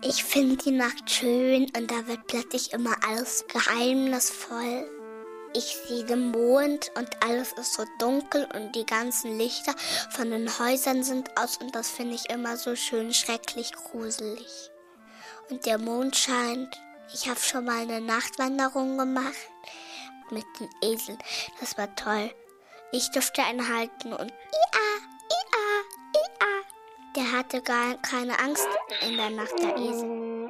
Ich finde die Nacht schön und da wird plötzlich immer alles geheimnisvoll. Ich sehe den Mond und alles ist so dunkel und die ganzen Lichter von den Häusern sind aus und das finde ich immer so schön schrecklich gruselig. Und der Mond scheint. Ich habe schon mal eine Nachtwanderung gemacht mit den Eseln. Das war toll. Ich durfte einen halten und der hatte gar keine Angst in der Nacht, der Esel.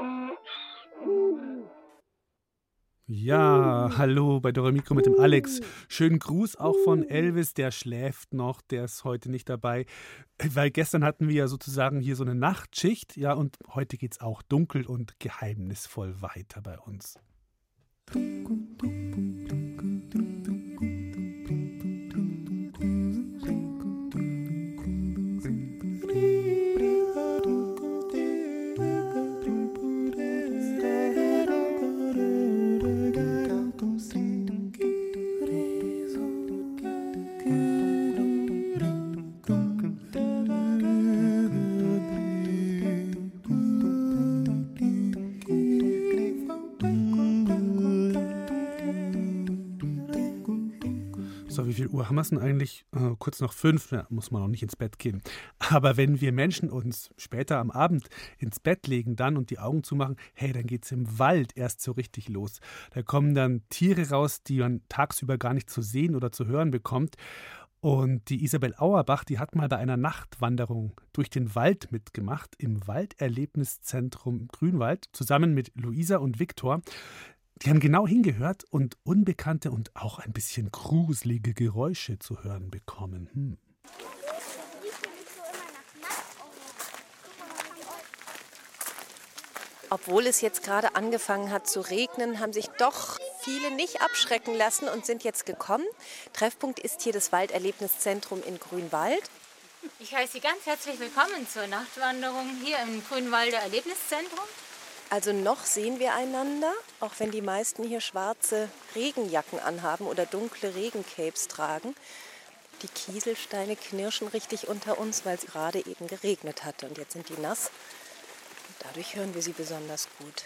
Ja, hallo bei Dora Mikro mit dem Alex. Schönen Gruß auch von Elvis, der schläft noch, der ist heute nicht dabei. Weil gestern hatten wir ja sozusagen hier so eine Nachtschicht, ja, und heute geht's auch dunkel und geheimnisvoll weiter bei uns. So, wie viel Uhr haben wir es denn eigentlich? Kurz nach 5, ja, muss man noch nicht ins Bett gehen. Aber wenn wir Menschen uns später am Abend ins Bett legen dann und die Augen zumachen, hey, dann geht es im Wald erst so richtig los. Da kommen dann Tiere raus, die man tagsüber gar nicht zu sehen oder zu hören bekommt. Und die Isabel Auerbach, die hat mal bei einer Nachtwanderung durch den Wald mitgemacht, im Walderlebniszentrum Grünwald, zusammen mit Luisa und Viktor. Die haben genau hingehört und unbekannte und auch ein bisschen gruselige Geräusche zu hören bekommen. Obwohl es jetzt gerade angefangen hat zu regnen, haben sich doch viele nicht abschrecken lassen und sind jetzt gekommen. Treffpunkt ist hier das Walderlebniszentrum in Grünwald. Ich heiße Sie ganz herzlich willkommen zur Nachtwanderung hier im Grünwalder Erlebniszentrum. Also noch sehen wir einander, auch wenn die meisten hier schwarze Regenjacken anhaben oder dunkle Regencapes tragen. Die Kieselsteine knirschen richtig unter uns, weil es gerade eben geregnet hatte. Und jetzt sind die nass. Und dadurch hören wir sie besonders gut.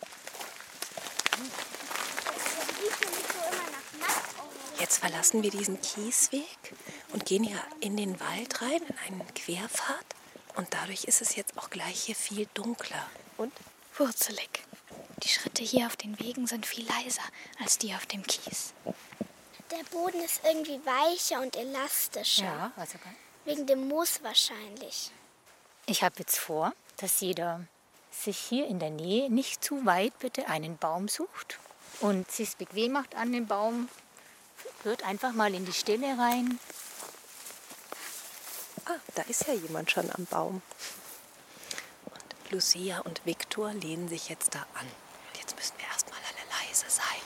Jetzt verlassen wir diesen Kiesweg und gehen hier in den Wald rein, in einen Querpfad. Und dadurch ist es jetzt auch gleich hier viel dunkler. Und? Wurzelig. Die Schritte hier auf den Wegen sind viel leiser als die auf dem Kies. Der Boden ist irgendwie weicher und elastischer. Ja, also wegen dem Moos wahrscheinlich. Ich habe jetzt vor, dass jeder sich hier in der Nähe nicht zu weit bitte einen Baum sucht und sich bequem macht an dem Baum. Hört einfach mal in die Stille rein. Ah, da ist ja jemand schon am Baum. Und Lucia und Viktor lehnen sich jetzt da an. Und jetzt müssen wir erst mal alle leise sein.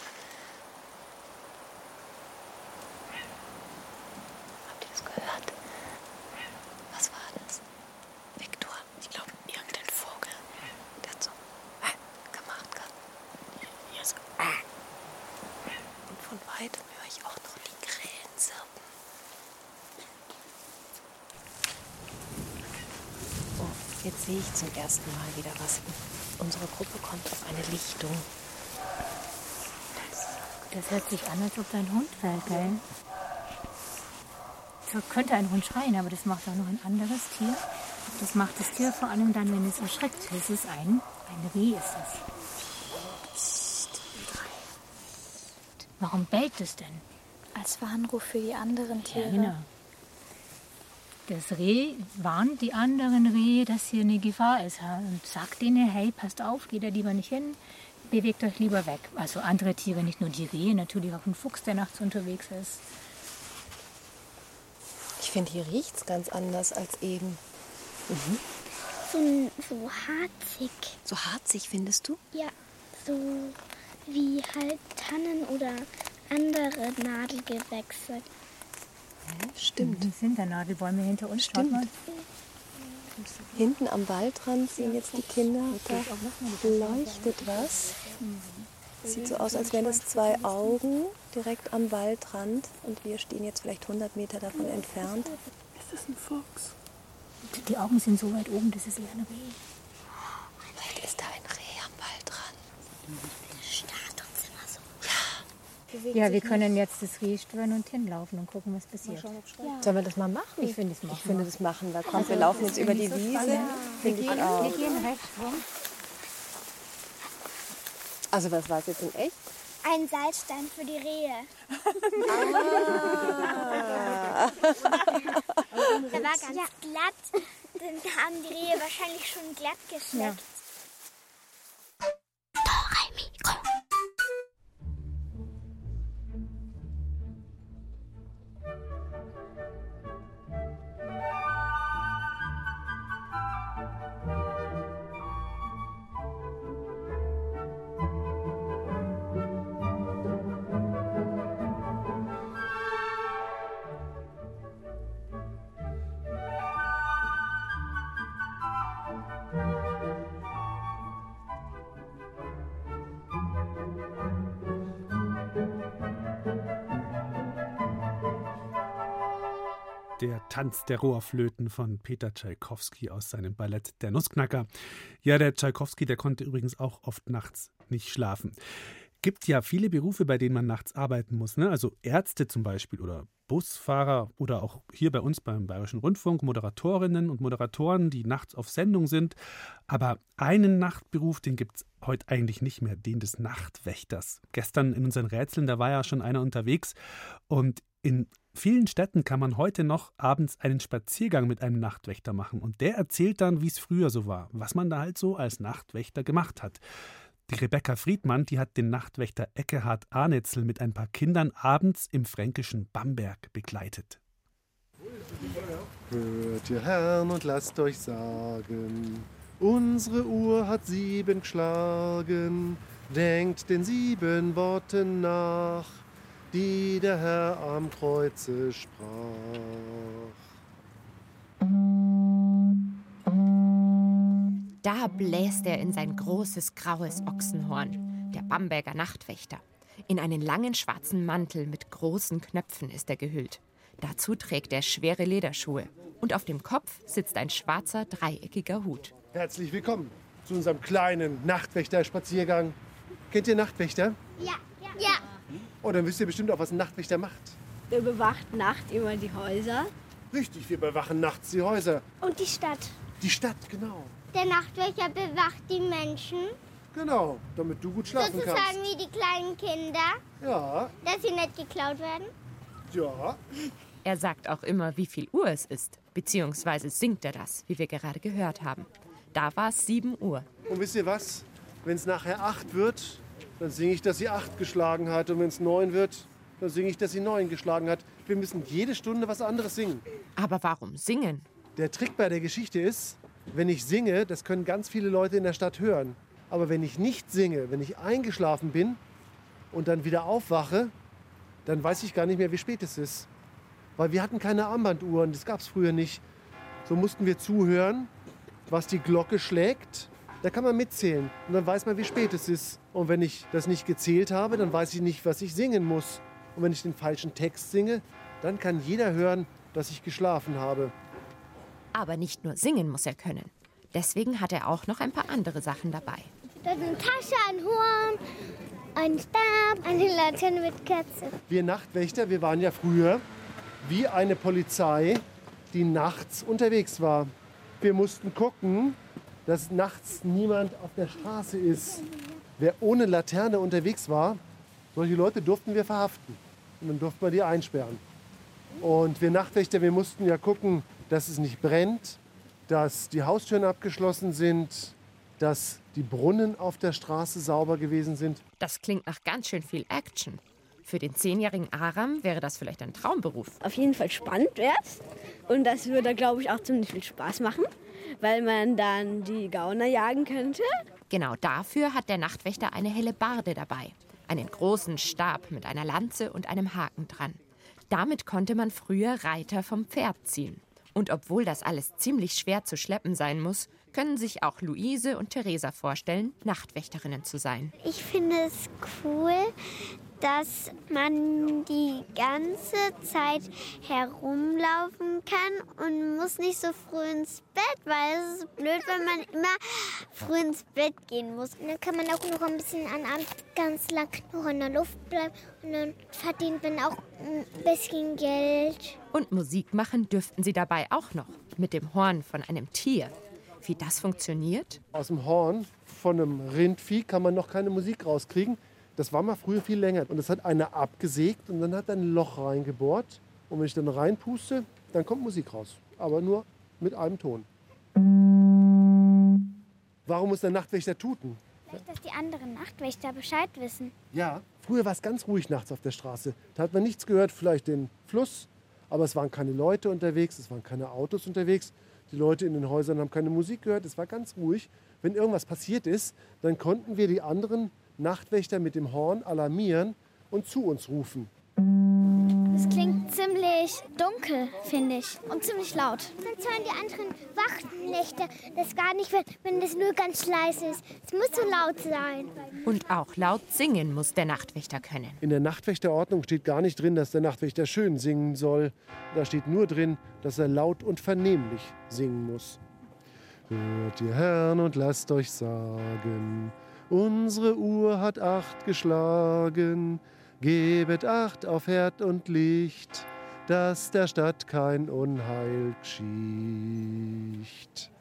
Habt ihr das gehört? Was war das? Viktor? Ich glaube, irgendein Vogel. Der hat so gemacht gerade. Hier so. Und von weitem höre ich auch noch die Krähen zirpen. Oh, jetzt sehe ich zum ersten Mal wieder was. Unsere Gruppe kommt auf eine Lichtung. Das hört sich an, als ob da ein Hund wäre, gell? So könnte ein Hund schreien, aber das macht auch noch ein anderes Tier. Das macht das Tier vor allem dann, wenn es erschreckt. Das ist ein Reh ist das. Warum bellt es denn? Als Warnruf für die anderen Tiere. Ja, genau. Das Reh warnt die anderen Rehe, dass hier eine Gefahr ist und sagt denen, hey, passt auf, geht da lieber nicht hin, bewegt euch lieber weg. Also andere Tiere, nicht nur die Rehe, natürlich auch ein Fuchs, der nachts unterwegs ist. Ich finde, hier riecht es ganz anders als eben. So harzig. So harzig, findest du? Ja, so wie halt Tannen oder andere Nadelgewächse. Ja, stimmt. Das sind da Nadelbäume hinter uns. Stimmt. Hinten am Waldrand sehen jetzt die Kinder, da leuchtet was. Sieht so aus, als wären es 2 Augen direkt am Waldrand. Und wir stehen jetzt vielleicht 100 Meter davon entfernt. Ist das ein Fuchs? Die Augen sind so weit oben, das ist eher ein Reh. Vielleicht Starrt uns immer so. Ja, wir können jetzt das Reh stören und hinlaufen und gucken, was passiert. Sollen wir das mal machen? Ich finde es machen. Ich finde das machen. Da kommt, wir laufen jetzt über die Wiese. Wir gehen rechts rum. Also was war es jetzt in echt? Ein Salzstein für die Rehe. Der war ganz glatt. Den haben die Rehe wahrscheinlich schon glatt geschmeckt. Der Tanz der Rohrflöten von Peter Tschaikowski aus seinem Ballett Der Nussknacker. Ja, der Tschaikowski, der konnte übrigens auch oft nachts nicht schlafen. Gibt ja viele Berufe, bei denen man nachts arbeiten muss, ne? Also Ärzte zum Beispiel oder Busfahrer oder auch hier bei uns beim Bayerischen Rundfunk Moderatorinnen und Moderatoren, die nachts auf Sendung sind. Aber einen Nachtberuf, den gibt es heute eigentlich nicht mehr, den des Nachtwächters. Gestern in unseren Rätseln, da war ja schon einer unterwegs und in vielen Städten kann man heute noch abends einen Spaziergang mit einem Nachtwächter machen. Und der erzählt dann, wie es früher so war, was man da halt so als Nachtwächter gemacht hat. Die Rebecca Friedmann, die hat den Nachtwächter Eckehard Arnetzel mit ein paar Kindern abends im fränkischen Bamberg begleitet. Hört ihr Herrn und lasst euch sagen, unsere Uhr hat 7 geschlagen. Denkt den 7 Worten nach, die der Herr am Kreuze sprach. Da bläst er in sein großes graues Ochsenhorn, der Bamberger Nachtwächter. In einen langen schwarzen Mantel mit großen Knöpfen ist er gehüllt. Dazu trägt er schwere Lederschuhe und auf dem Kopf sitzt ein schwarzer, dreieckiger Hut. Herzlich willkommen zu unserem kleinen Nachtwächter-Spaziergang. Kennt ihr Nachtwächter? Ja. Oh, dann wisst ihr bestimmt auch, was ein Nachtwächter macht. Der bewacht nachts immer die Häuser. Richtig, wir bewachen nachts die Häuser. Und die Stadt. Die Stadt, genau. Der Nachtwächter bewacht die Menschen. Genau, damit du gut schlafen Sozusagen kannst. wie die kleinen Kinder, Ja, dass sie nicht geklaut werden. ja. Er sagt auch immer, wie viel Uhr es ist, beziehungsweise singt er das, wie wir gerade gehört haben. Da war es 7 Uhr. Und wisst ihr was? Wenn es nachher 8 wird, dann singe ich, dass sie 8 geschlagen hat. Und wenn es 9 wird, dann singe ich, dass sie 9 geschlagen hat. Wir müssen jede Stunde was anderes singen. Aber warum singen? Der Trick bei der Geschichte ist, wenn ich singe, das können ganz viele Leute in der Stadt hören. Aber wenn ich nicht singe, wenn ich eingeschlafen bin und dann wieder aufwache, dann weiß ich gar nicht mehr, wie spät es ist. Weil wir hatten keine Armbanduhren, das gab es früher nicht. So mussten wir zuhören, was die Glocke schlägt. Da kann man mitzählen und dann weiß man, wie spät es ist. Und wenn ich das nicht gezählt habe, dann weiß ich nicht, was ich singen muss. Und wenn ich den falschen Text singe, dann kann jeder hören, dass ich geschlafen habe. Aber nicht nur singen muss er können. Deswegen hat er auch noch ein paar andere Sachen dabei. Da sind Tasche, ein Horn, ein Stab, eine Laterne mit Kerze. Wir Nachtwächter, wir waren ja früher wie eine Polizei, die nachts unterwegs war. Wir mussten gucken, dass nachts niemand auf der Straße ist. Wer ohne Laterne unterwegs war, solche Leute durften wir verhaften. Und dann durften wir die einsperren. Und wir Nachtwächter, wir mussten ja gucken, dass es nicht brennt, dass die Haustüren abgeschlossen sind, dass die Brunnen auf der Straße sauber gewesen sind. Das klingt nach ganz schön viel Action. Für den 10-jährigen Aram wäre das vielleicht ein Traumberuf. Auf jeden Fall spannend wär's. Und das würde, glaube ich, auch ziemlich viel Spaß machen, weil man dann die Gauner jagen könnte. Genau dafür hat der Nachtwächter eine Hellebarde dabei. Einen großen Stab mit einer Lanze und einem Haken dran. Damit konnte man früher Reiter vom Pferd ziehen. Und obwohl das alles ziemlich schwer zu schleppen sein muss, können sich auch Luise und Theresa vorstellen, Nachtwächterinnen zu sein. Ich finde es cool, dass man die ganze Zeit herumlaufen kann und muss nicht so früh ins Bett, weil es ist blöd, wenn man immer früh ins Bett gehen muss. Und dann kann man auch noch ein bisschen an Abend ganz lang noch in der Luft bleiben und dann verdient man auch ein bisschen Geld. Und Musik machen dürften sie dabei auch noch, mit dem Horn von einem Tier. Wie das funktioniert? Aus dem Horn von einem Rindvieh kann man noch keine Musik rauskriegen. Das war mal früher viel länger. Und das hat einer abgesägt und dann hat er ein Loch reingebohrt. Und wenn ich dann reinpuste, dann kommt Musik raus. Aber nur mit einem Ton. Warum muss der Nachtwächter tuten? Vielleicht, dass die anderen Nachtwächter Bescheid wissen. Ja, früher war es ganz ruhig nachts auf der Straße. Da hat man nichts gehört, vielleicht den Fluss. Aber es waren keine Leute unterwegs, es waren keine Autos unterwegs. Die Leute in den Häusern haben keine Musik gehört. Es war ganz ruhig. Wenn irgendwas passiert ist, dann konnten wir die anderen Nachtwächter mit dem Horn alarmieren und zu uns rufen. Es klingt ziemlich dunkel, finde ich. Und ziemlich laut. Sonst hören die anderen Wachennächte das gar nicht, wenn es nur ganz leise ist. Es muss so laut sein. Und auch laut singen muss der Nachtwächter können. In der Nachtwächterordnung steht gar nicht drin, dass der Nachtwächter schön singen soll. Da steht nur drin, dass er laut und vernehmlich singen muss. Hört ihr Herrn und lasst euch sagen, unsere Uhr hat 8 geschlagen. Gebet Acht auf Herd und Licht, dass der Stadt kein Unheil gschicht.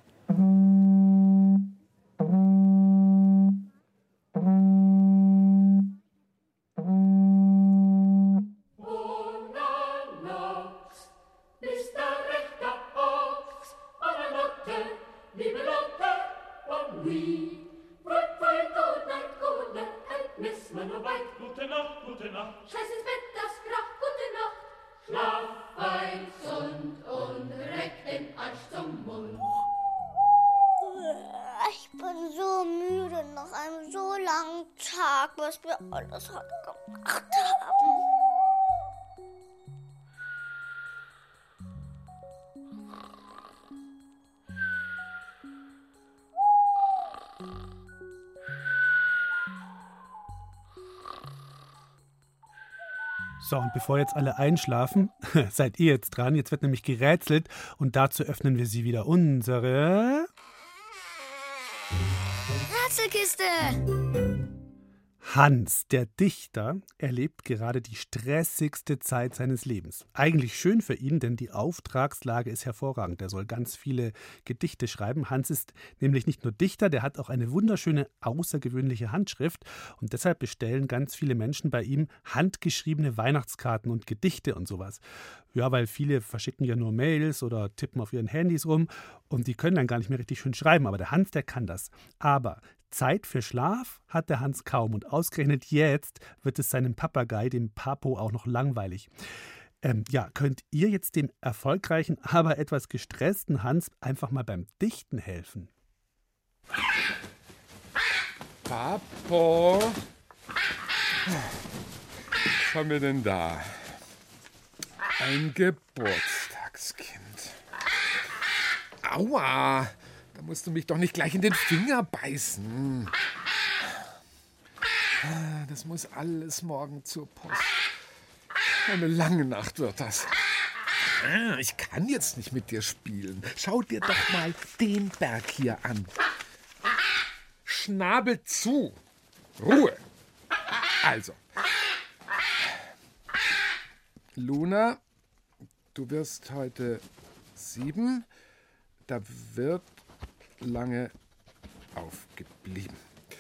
Ich bin so müde nach einem so langen Tag, was wir alles heute gemacht haben. So, und bevor jetzt alle einschlafen, seid ihr jetzt dran. Jetzt wird nämlich gerätselt und dazu öffnen wir sie wieder unsere Rätselkiste! Hans, der Dichter, erlebt gerade die stressigste Zeit seines Lebens. Eigentlich schön für ihn, denn die Auftragslage ist hervorragend. Er soll ganz viele Gedichte schreiben. Hans ist nämlich nicht nur Dichter, der hat auch eine wunderschöne, außergewöhnliche Handschrift. Und deshalb bestellen ganz viele Menschen bei ihm handgeschriebene Weihnachtskarten und Gedichte und sowas. Ja, weil viele verschicken ja nur Mails oder tippen auf ihren Handys rum und die können dann gar nicht mehr richtig schön schreiben. Aber der Hans, der kann das. Aber Zeit für Schlaf hat der Hans kaum und ausgerechnet jetzt wird es seinem Papagei, dem Papo, auch noch langweilig. Könnt ihr jetzt dem erfolgreichen, aber etwas gestressten Hans einfach mal beim Dichten helfen? Papo, was haben wir denn da? Ein Geburtstagskind. Aua! Da musst du mich doch nicht gleich in den Finger beißen. Das muss alles morgen zur Post. Eine lange Nacht wird das. Ich kann jetzt nicht mit dir spielen. Schau dir doch mal den Berg hier an. Schnabel zu. Ruhe. Also. Luna, du wirst heute 7. Da wird lange aufgeblieben.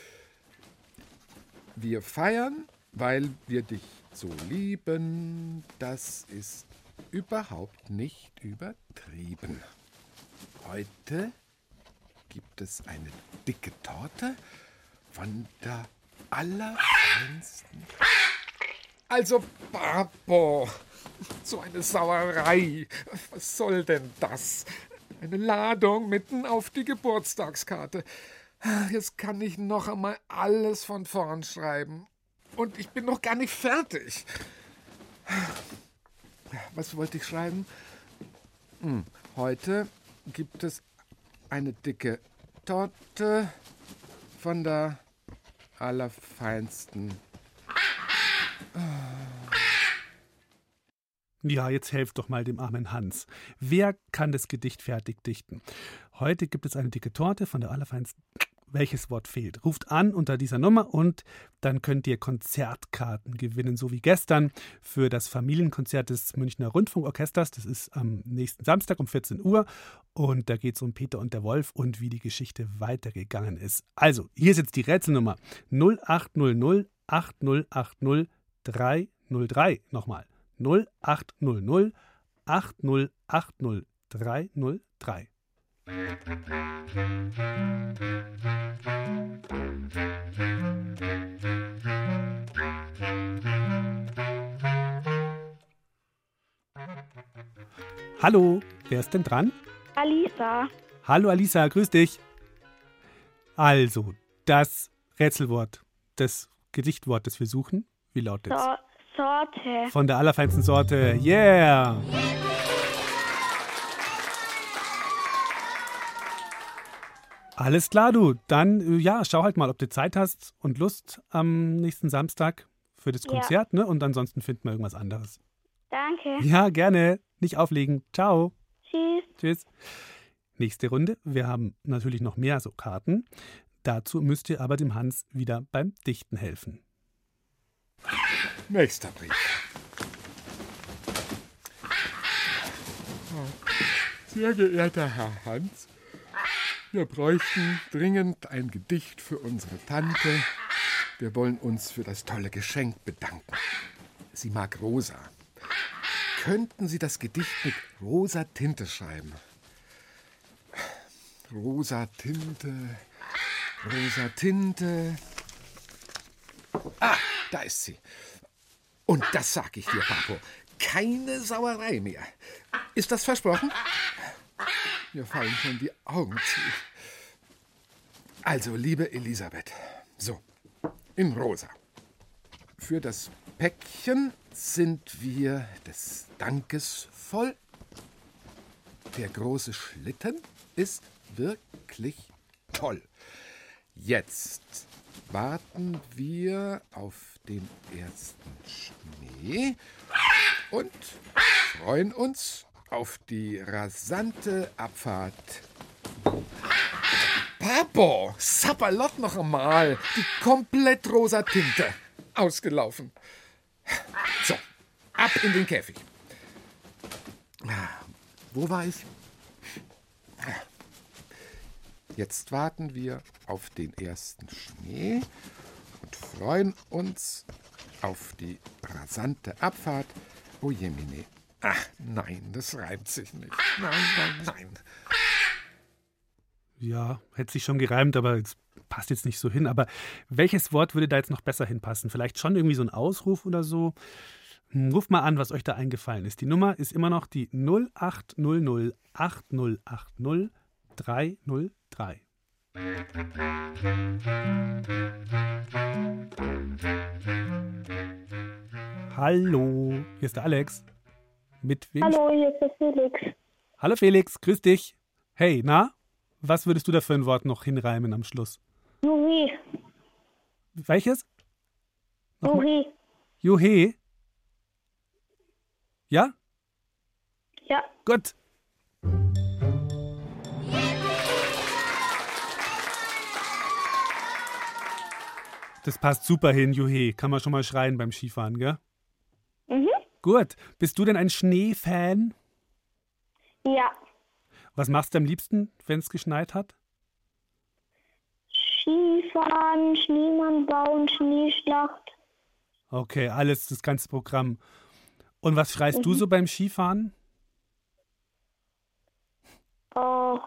Wir feiern, weil wir dich so lieben. Das ist überhaupt nicht übertrieben. Heute gibt es eine dicke Torte von der allerfeinsten. Also, Papo, so eine Sauerei. Was soll denn das? Eine Ladung mitten auf die Geburtstagskarte. Jetzt kann ich noch einmal alles von vorn schreiben. Und ich bin noch gar nicht fertig. Was wollte ich schreiben? Heute gibt es eine dicke Torte von der allerfeinsten. Ja, jetzt helft doch mal dem armen Hans. Wer kann das Gedicht fertig dichten? Heute gibt es eine dicke Torte von der Allerfeinsten. Welches Wort fehlt? Ruft an unter dieser Nummer und dann könnt ihr Konzertkarten gewinnen, so wie gestern für das Familienkonzert des Münchner Rundfunkorchesters. Das ist am nächsten Samstag um 14 Uhr und da geht es um Peter und der Wolf und wie die Geschichte weitergegangen ist. Also, hier ist jetzt die Rätselnummer 0800 8080 303. Nochmal 0800 8080 303. Hallo, wer ist denn dran? Alisa. Hallo Alisa, grüß dich. Also, das Rätselwort, das Gedichtwort, das wir suchen, wie lautet es? Sorte. Von der allerfeinsten Sorte, yeah! Alles klar, du. Dann, ja, schau halt mal, ob du Zeit hast und Lust am nächsten Samstag für das Konzert, ne? Und ansonsten finden wir irgendwas anderes. Danke. Ja, gerne. Nicht auflegen. Ciao. Tschüss. Tschüss. Nächste Runde. Wir haben natürlich noch mehr so Karten. Dazu müsst ihr aber dem Hans wieder beim Dichten helfen. Nächster Brief. Sehr geehrter Herr Hans, wir bräuchten dringend ein Gedicht für unsere Tante. Wir wollen uns für das tolle Geschenk bedanken. Sie mag rosa. Könnten Sie das Gedicht mit rosa Tinte schreiben? Rosa Tinte, rosa Tinte. Ah, da ist sie. Und das sag ich dir, Papo. Keine Sauerei mehr. Ist das versprochen? Mir fallen schon die Augen zu. Also, liebe Elisabeth, so, in rosa. Für das Päckchen sind wir des Dankes voll. Der große Schlitten ist wirklich toll. Jetzt warten wir auf den ersten Schnee und freuen uns auf die rasante Abfahrt. Papo, Sapperlot noch einmal. Die komplett rosa Tinte. Ausgelaufen. So, ab in den Käfig. Wo war ich? Jetzt warten wir auf den ersten Schnee und freuen uns auf die rasante Abfahrt. Oh jemine. Ach nein, das reimt sich nicht. Nein, nein, nein. Ja, hätte sich schon gereimt, aber es passt jetzt nicht so hin. Aber welches Wort würde da jetzt noch besser hinpassen? Vielleicht schon irgendwie so ein Ausruf oder so? Ruft mal an, was euch da eingefallen ist. Die Nummer ist immer noch die 0800 8080 303. Hallo, hier ist der Alex. Mit wem? Hallo, hier ist der Felix. Hallo Felix, grüß dich. Hey, na? Was würdest du da für ein Wort noch hinreimen am Schluss? Juhi. Welches? Juhi. Juhe? Ja? Ja. Gut. Das passt super hin, Juhe. Kann man schon mal schreien beim Skifahren, gell? Mhm. Gut. Bist du denn ein Schneefan? Ja. Was machst du am liebsten, wenn es geschneit hat? Skifahren, Schneemann bauen, Schneeschlacht. Okay, alles, das ganze Programm. Und was schreist du so beim Skifahren? Oh.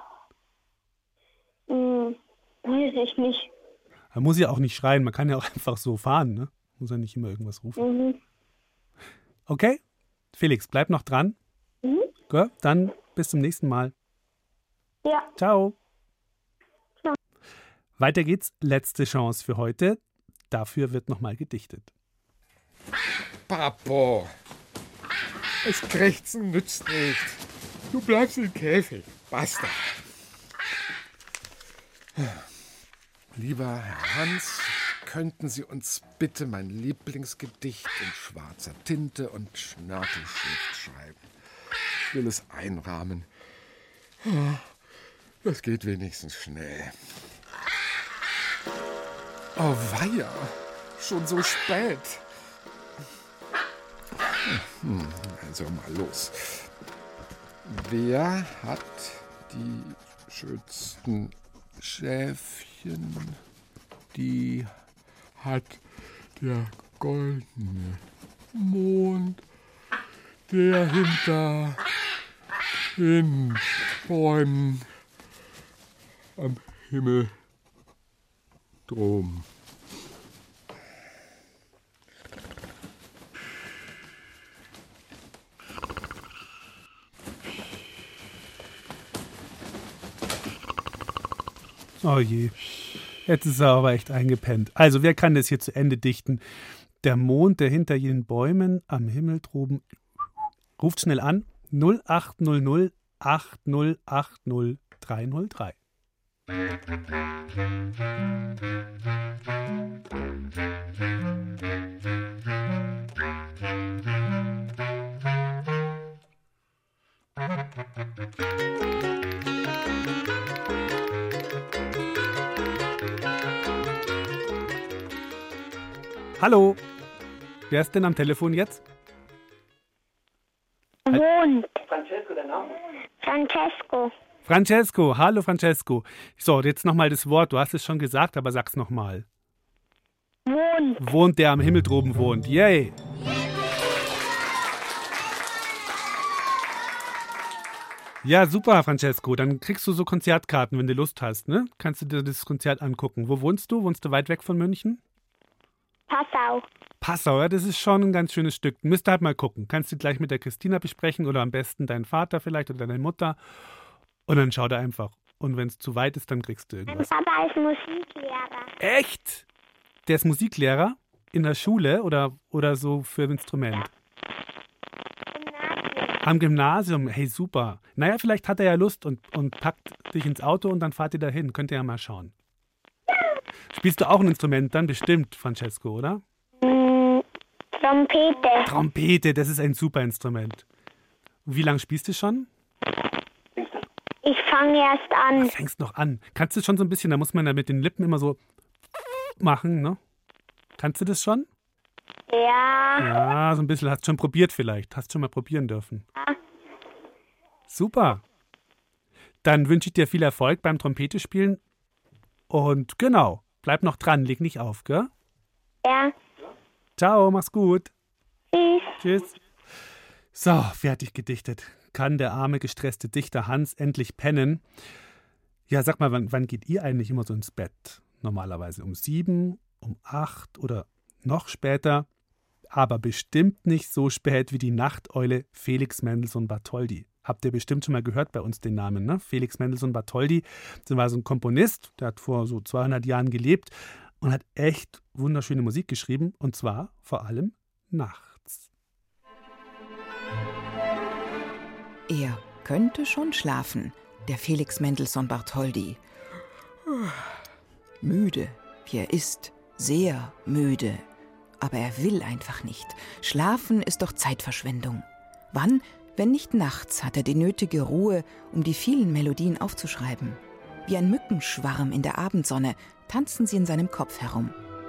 Weiß ich nicht. Man muss ja auch nicht schreien, man kann ja auch einfach so fahren, ne? Muss ja nicht immer irgendwas rufen. Mhm. Okay, Felix, bleib noch dran. Mhm. Gut, dann bis zum nächsten Mal. Ja. Ciao. Ciao. Weiter geht's, letzte Chance für heute. Dafür wird nochmal gedichtet. Papo, das Krächzen nützt nicht. Du bleibst im Käfig. Basta. Lieber Herr Hans, könnten Sie uns bitte mein Lieblingsgedicht in schwarzer Tinte und Schnörkelschrift schreiben? Ich will es einrahmen. Das geht wenigstens schnell. Oh weia, schon so spät. Also mal los. Wer hat die schönsten Schäfchen? Die hat der goldene Mond, der hinter den Bäumen am Himmel drum. Oh je, jetzt ist er aber echt eingepennt. Also, wer kann das hier zu Ende dichten? Der Mond, der hinter jenen Bäumen am Himmel droben. Ruft schnell an. 0800 8080 303. Hallo, wer ist denn am Telefon jetzt? Mond. Francesco, der Name? Francesco. Francesco, hallo Francesco. So, jetzt nochmal das Wort, du hast es schon gesagt, aber sag's nochmal. Mond. Wohnt, der am Himmel droben wohnt. Yay! Ja, super, Francesco. Dann kriegst du so Konzertkarten, wenn du Lust hast, ne? Kannst du dir das Konzert angucken. Wo wohnst du? Wohnst du weit weg von München? Passau. Passau, ja, das ist schon ein ganz schönes Stück. Müsst ihr halt mal gucken. Kannst du gleich mit der Christina besprechen oder am besten deinen Vater vielleicht oder deine Mutter. Und dann schau da einfach. Und wenn es zu weit ist, dann kriegst du Mein irgendwas. Papa ist Musiklehrer. Echt? Der ist Musiklehrer in der Schule oder so für ein Instrument? Am Gymnasium, hey super. Naja, vielleicht hat er ja Lust und packt dich ins Auto und dann fahrt ihr dahin. Könnt ihr ja mal schauen. Spielst du auch ein Instrument? Dann bestimmt, Francesco, oder? Trompete. Trompete, das ist ein super Instrument. Wie lange spielst du schon? Ich fange erst an. Du fängst noch an. Kannst du schon so ein bisschen, da muss man ja mit den Lippen immer so machen, ne? Kannst du das schon? Ja. Ja, so ein bisschen. Hast du schon probiert vielleicht. Hast schon mal probieren dürfen. Ja. Super. Dann wünsche ich dir viel Erfolg beim Trompete spielen. Und genau, bleib noch dran, leg nicht auf, gell? Ja. Ciao, mach's gut. Tschüss. Tschüss. So, fertig gedichtet. Kann der arme, gestresste Dichter Hans endlich pennen? Ja, sag mal, wann geht ihr eigentlich immer so ins Bett? Normalerweise um 7, um 8 oder noch später. Aber bestimmt nicht so spät wie die Nachteule Felix Mendelssohn Bartholdy. Habt ihr bestimmt schon mal gehört bei uns den Namen, ne? Felix Mendelssohn Bartholdy. Das war so ein Komponist, der hat vor so 200 Jahren gelebt und hat echt wunderschöne Musik geschrieben. Und zwar vor allem nachts. Er könnte schon schlafen, der Felix Mendelssohn Bartholdy. Müde, wie er ist, sehr müde. Aber er will einfach nicht. Schlafen ist doch Zeitverschwendung. Wann, wenn nicht nachts, hat er die nötige Ruhe, um die vielen Melodien aufzuschreiben. Wie ein Mückenschwarm in der Abendsonne tanzen sie in seinem Kopf herum.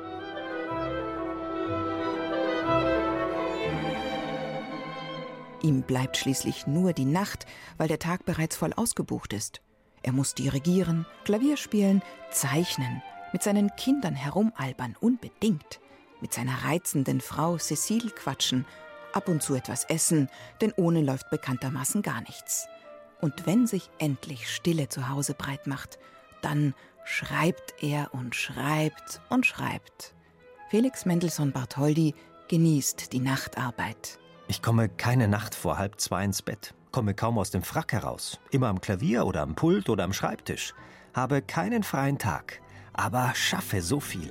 Ihm bleibt schließlich nur die Nacht, weil der Tag bereits voll ausgebucht ist. Er muss dirigieren, Klavier spielen, zeichnen, mit seinen Kindern herumalbern, unbedingt. Mit seiner reizenden Frau Cécile quatschen, ab und zu etwas essen, denn ohne läuft bekanntermaßen gar nichts. Und wenn sich endlich Stille zu Hause breit macht, dann schreibt er und schreibt und schreibt. Felix Mendelssohn Bartholdy genießt die Nachtarbeit. Ich komme keine Nacht vor 1:30 ins Bett, komme kaum aus dem Frack heraus, immer am Klavier oder am Pult oder am Schreibtisch, habe keinen freien Tag, aber schaffe so viel.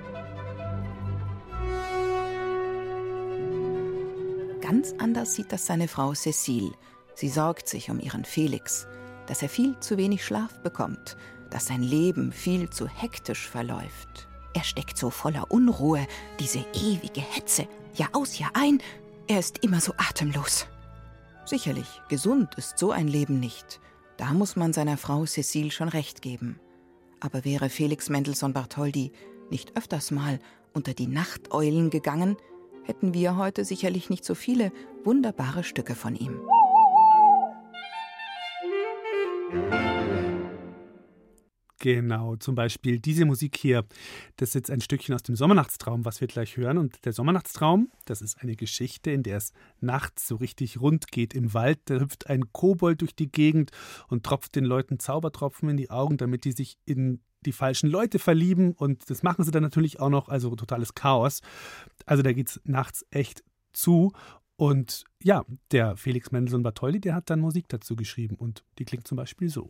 Ganz anders sieht das seine Frau Cécile. Sie sorgt sich um ihren Felix, dass er viel zu wenig Schlaf bekommt, dass sein Leben viel zu hektisch verläuft. Er steckt so voller Unruhe, diese ewige Hetze, Jahr aus, Jahr ein. Er ist immer so atemlos. Sicherlich, gesund ist so ein Leben nicht. Da muss man seiner Frau Cécile schon recht geben. Aber wäre Felix Mendelssohn Bartholdy nicht öfters mal unter die Nachteulen gegangen, hätten wir heute sicherlich nicht so viele wunderbare Stücke von ihm. Genau, zum Beispiel diese Musik hier. Das ist jetzt ein Stückchen aus dem Sommernachtstraum, was wir gleich hören. Und der Sommernachtstraum, das ist eine Geschichte, in der es nachts so richtig rund geht im Wald. Da hüpft ein Kobold durch die Gegend und tropft den Leuten Zaubertropfen in die Augen, damit die sich in die falschen Leute verlieben. Und das machen sie dann natürlich auch noch, also totales Chaos. Also da geht es nachts echt zu. Und ja, der Felix Mendelssohn Bartholdy, der hat dann Musik dazu geschrieben. Und die klingt zum Beispiel so.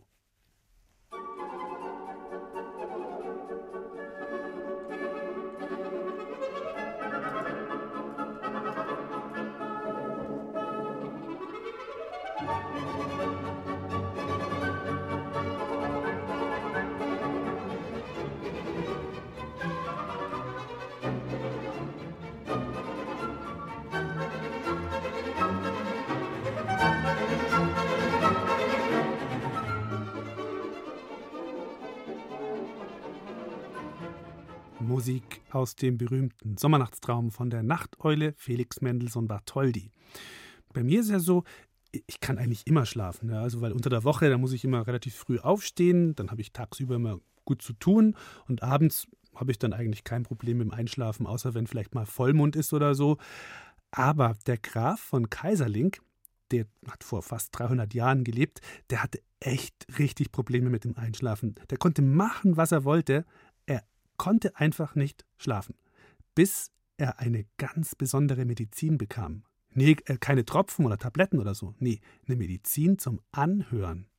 Musik aus dem berühmten Sommernachtstraum von der Nachteule Felix Mendelssohn Bartholdy. Bei mir ist ja so, ich kann eigentlich immer schlafen. Ja, also weil unter der Woche, da muss ich immer relativ früh aufstehen, dann habe ich tagsüber immer gut zu tun und abends habe ich dann eigentlich kein Problem mit dem Einschlafen, außer wenn vielleicht mal Vollmond ist oder so. Aber der Graf von Kaiserlink, der hat vor fast 300 Jahren gelebt, der hatte echt richtig Probleme mit dem Einschlafen. Der konnte machen, was er wollte, er konnte einfach nicht schlafen, bis er eine ganz besondere Medizin bekam. Nee, keine Tropfen oder Tabletten oder so. Nee, eine Medizin zum Anhören.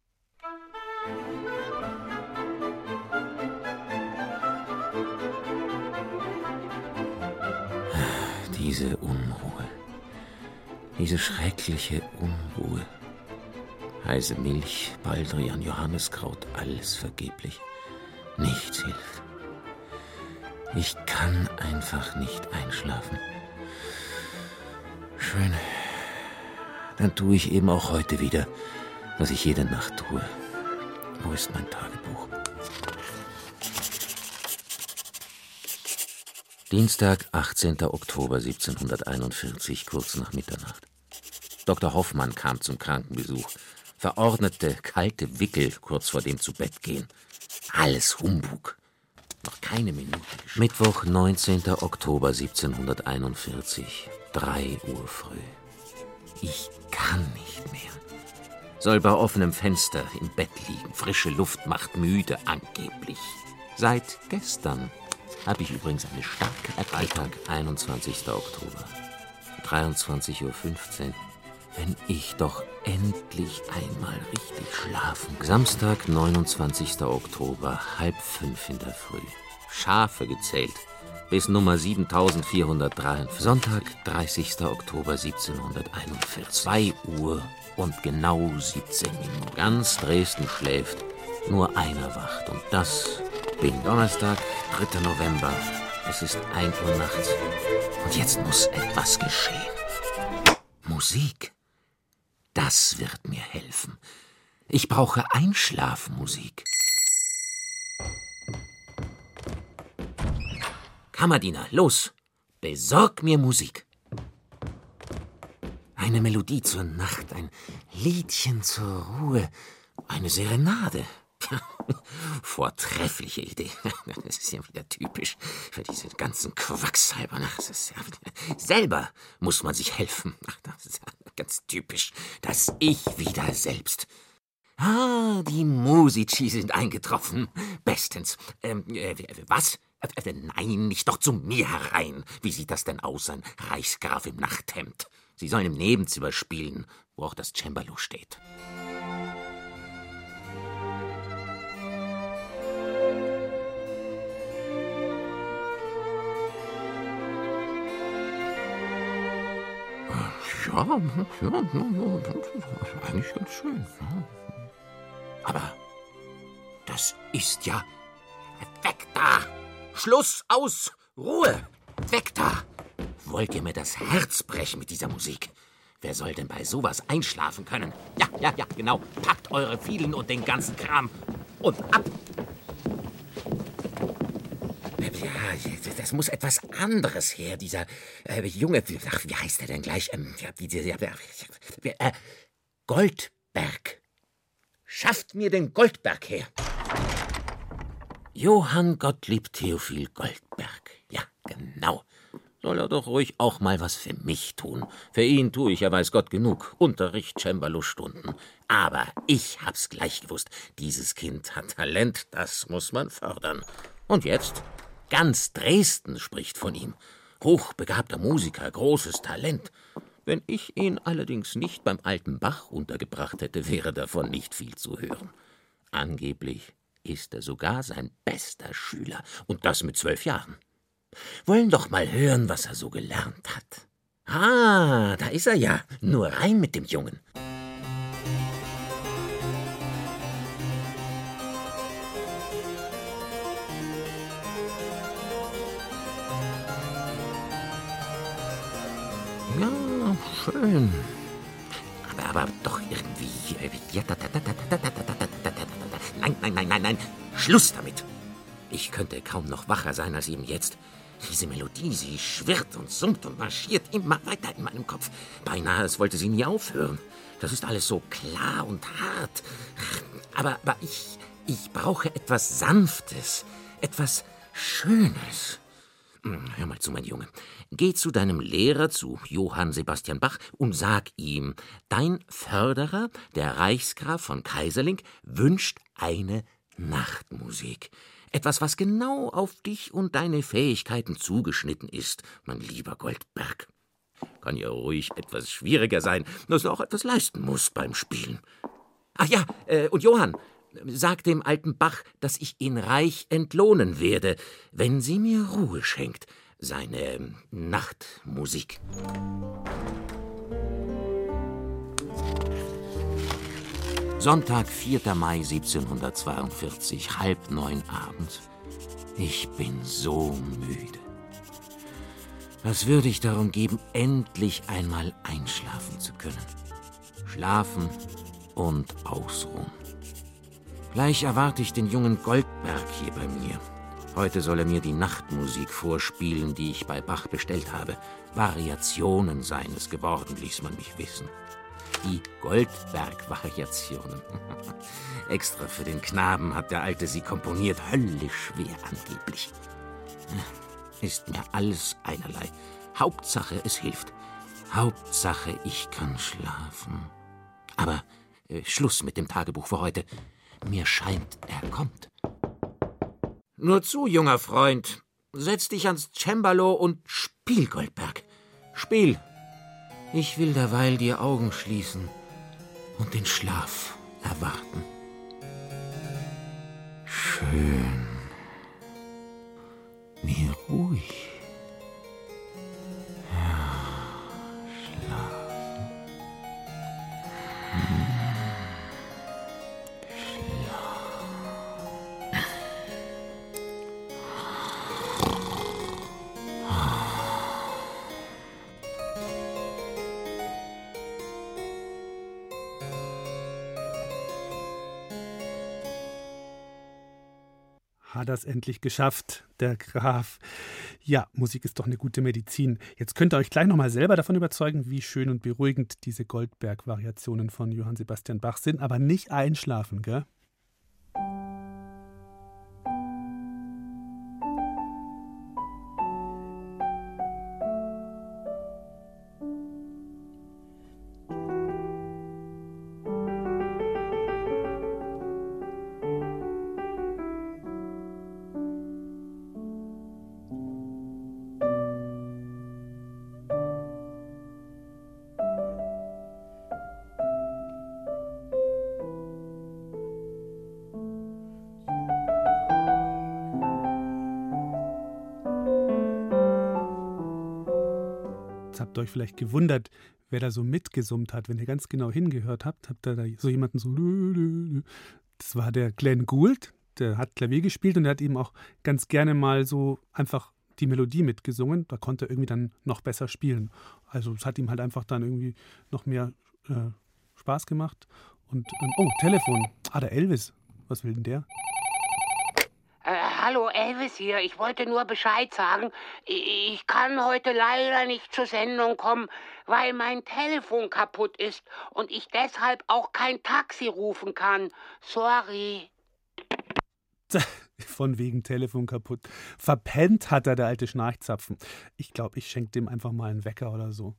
Diese Unruhe, diese schreckliche Unruhe. Heiße Milch, Baldrian, Johanniskraut, alles vergeblich. Nichts hilft. Ich kann einfach nicht einschlafen. Schön. Dann tue ich eben auch heute wieder, was ich jede Nacht tue. Wo ist mein Tagebuch? Dienstag, 18. Oktober 1741, kurz nach Mitternacht. Dr. Hoffmann kam zum Krankenbesuch, verordnete kalte Wickel kurz vor dem Zubettgehen. Alles Humbug. Noch keine Minute. Mittwoch, 19. Oktober 1741, 3 Uhr früh. Ich kann nicht mehr. Soll bei offenem Fenster im Bett liegen. Frische Luft macht müde, angeblich. Seit gestern habe ich übrigens eine starke Freitag, 21. Oktober, 23:15 Uhr. Wenn ich doch endlich einmal richtig schlafen kann. Samstag, 29. Oktober, 4:30 in der Früh. Schafe gezählt, bis Nummer 7443. Sonntag, 30. Oktober 1741. 2 Uhr und genau 17 Minuten. Ganz Dresden schläft, nur einer wacht. Und das bin Donnerstag, 3. November. Es ist 1 Uhr nachts. Und jetzt muss etwas geschehen. Musik. Das wird mir helfen. Ich brauche Einschlafmusik. Kammerdiener, los! Besorg mir Musik. Eine Melodie zur Nacht, ein Liedchen zur Ruhe, eine Serenade. Vortreffliche Idee. Das ist ja wieder typisch für diese ganzen Quacksalber. Das ist ja selber muss man sich helfen. Das ist ja ganz typisch. Das Ich wieder selbst. Ah, die Musici sind eingetroffen. Bestens. Was? Nein, nicht doch zu mir herein. Wie sieht das denn aus, ein Reichsgraf im Nachthemd? Sie sollen im Nebenzimmer spielen, wo auch das Cembalo steht. Ja, eigentlich ganz schön. Aber das ist ja... Weg da! Schluss, aus, Ruhe! Weg da! Wollt ihr mir das Herz brechen mit dieser Musik? Wer soll denn bei sowas einschlafen können? Ja, genau. Packt eure Fiedeln und den ganzen Kram und ab! Ja, das muss etwas anderes her, dieser Junge. Ach, wie heißt er denn gleich? Goldberg. Schafft mir den Goldberg her. Johann Gottlieb Theophil Goldberg. Ja, genau. Soll er doch ruhig auch mal was für mich tun. Für ihn tue ich ja weiß Gott genug. Unterricht, Cembalo-Stunden. Aber ich hab's gleich gewusst. Dieses Kind hat Talent, das muss man fördern. Und jetzt? Ganz Dresden spricht von ihm. Hochbegabter Musiker, großes Talent. Wenn ich ihn allerdings nicht beim alten Bach untergebracht hätte, wäre davon nicht viel zu hören. Angeblich ist er sogar sein bester Schüler. Und das mit 12 Jahren. Wollen doch mal hören, was er so gelernt hat. Ah, da ist er ja. Nur rein mit dem Jungen. Ja, schön. Aber doch irgendwie... Nein. Schluss damit. Ich könnte kaum noch wacher sein als eben jetzt. Diese Melodie, sie schwirrt und summt und marschiert immer weiter in meinem Kopf. Beinahe, als wollte sie nie aufhören. Das ist alles so klar und hart. Aber ich brauche etwas Sanftes, etwas Schönes. Hör mal zu, mein Junge. Geh zu deinem Lehrer, zu Johann Sebastian Bach, und sag ihm, dein Förderer, der Reichsgraf von Kaiserling, wünscht eine Nachtmusik. Etwas, was genau auf dich und deine Fähigkeiten zugeschnitten ist, mein lieber Goldberg. Kann ja ruhig etwas schwieriger sein, dass du auch etwas leisten musst beim Spielen. Ach ja, und Johann, sag dem alten Bach, dass ich ihn reich entlohnen werde, wenn sie mir Ruhe schenkt, seine Nachtmusik. Sonntag, 4. Mai 1742, 8:30 abends. Ich bin so müde. Was würde ich darum geben, endlich einmal einschlafen zu können? Schlafen und ausruhen. Gleich erwarte ich den jungen Goldberg hier bei mir. Heute soll er mir die Nachtmusik vorspielen, die ich bei Bach bestellt habe. Variationen seien es geworden, ließ man mich wissen. Die Goldberg-Variationen. Extra für den Knaben hat der Alte sie komponiert, höllisch schwer angeblich. Ist mir alles einerlei. Hauptsache, es hilft. Hauptsache, ich kann schlafen. Aber Schluss mit dem Tagebuch für heute. Mir scheint, er kommt. Nur zu, junger Freund. Setz dich ans Cembalo und spiel, Goldberg. Spiel. Ich will derweil die Augen schließen und den Schlaf erwarten. Schön. Wie ruhig. Ja, schlafen. Hat das endlich geschafft, der Graf. Ja, Musik ist doch eine gute Medizin. Jetzt könnt ihr euch gleich nochmal selber davon überzeugen, wie schön und beruhigend diese Goldberg-Variationen von Johann Sebastian Bach sind, aber nicht einschlafen, gell? Habt ihr euch vielleicht gewundert, wer da so mitgesummt hat. Wenn ihr ganz genau hingehört habt, habt ihr da so jemanden so... Das war der Glenn Gould, der hat Klavier gespielt und er hat eben auch ganz gerne mal so einfach die Melodie mitgesungen. Da konnte er irgendwie dann noch besser spielen. Also es hat ihm halt einfach dann irgendwie noch mehr Spaß gemacht. Und, Telefon. Der Elvis. Was will denn der? Hallo, Elvis hier. Ich wollte nur Bescheid sagen. Ich kann heute leider nicht zur Sendung kommen, weil mein Telefon kaputt ist und ich deshalb auch kein Taxi rufen kann. Sorry. Von wegen Telefon kaputt. Verpennt hat er, der alte Schnarchzapfen. Ich glaube, ich schenke dem einfach mal einen Wecker oder so.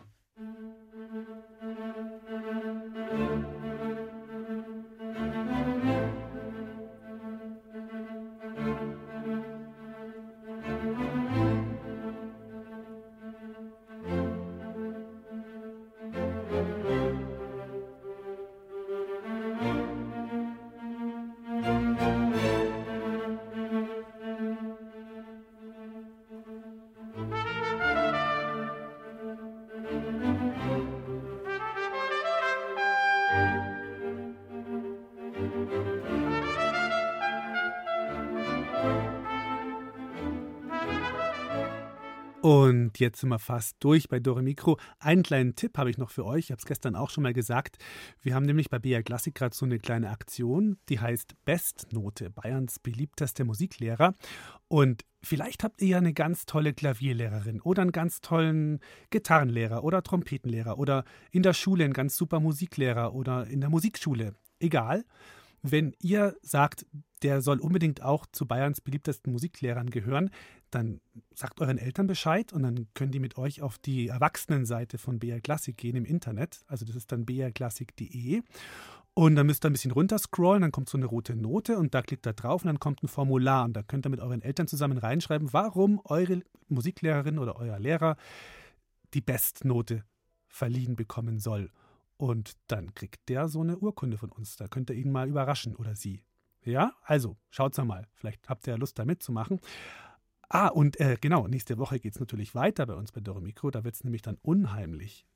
Und jetzt sind wir fast durch bei Dore Mikro. Einen kleinen Tipp habe ich noch für euch. Ich habe es gestern auch schon mal gesagt. Wir haben nämlich bei BR Klassik gerade so eine kleine Aktion, die heißt Bestnote, Bayerns beliebtester Musiklehrer. Und vielleicht habt ihr ja eine ganz tolle Klavierlehrerin oder einen ganz tollen Gitarrenlehrer oder Trompetenlehrer oder in der Schule einen ganz super Musiklehrer oder in der Musikschule. Egal. Wenn ihr sagt, der soll unbedingt auch zu Bayerns beliebtesten Musiklehrern gehören, dann sagt euren Eltern Bescheid und dann können die mit euch auf die Erwachsenenseite von BR Klassik gehen im Internet. Also das ist dann brklassik.de. Und dann müsst ihr ein bisschen runterscrollen, dann kommt so eine rote Note und da klickt ihr drauf und dann kommt ein Formular. Und da könnt ihr mit euren Eltern zusammen reinschreiben, warum eure Musiklehrerin oder euer Lehrer die Bestnote verliehen bekommen soll. Und dann kriegt der so eine Urkunde von uns. Da könnt ihr ihn mal überraschen oder sie. Ja, also schaut's mal. Vielleicht habt ihr ja Lust, da mitzumachen. Und genau, nächste Woche geht es natürlich weiter bei uns bei Dore Mikro. Da wird es nämlich dann unheimlich.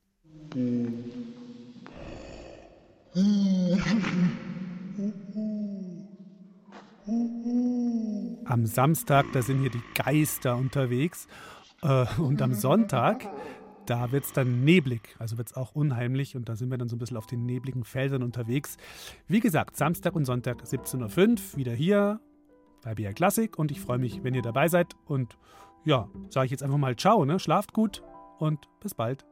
Am Samstag, da sind hier die Geister unterwegs. Und am Sonntag, da wird es dann neblig, also wird es auch unheimlich und da sind wir dann so ein bisschen auf den nebligen Feldern unterwegs. Wie gesagt, Samstag und Sonntag 17.05 Uhr wieder hier bei BR Klassik und ich freue mich, wenn ihr dabei seid und ja, sage ich jetzt einfach mal ciao, ne? Schlaft gut und bis bald.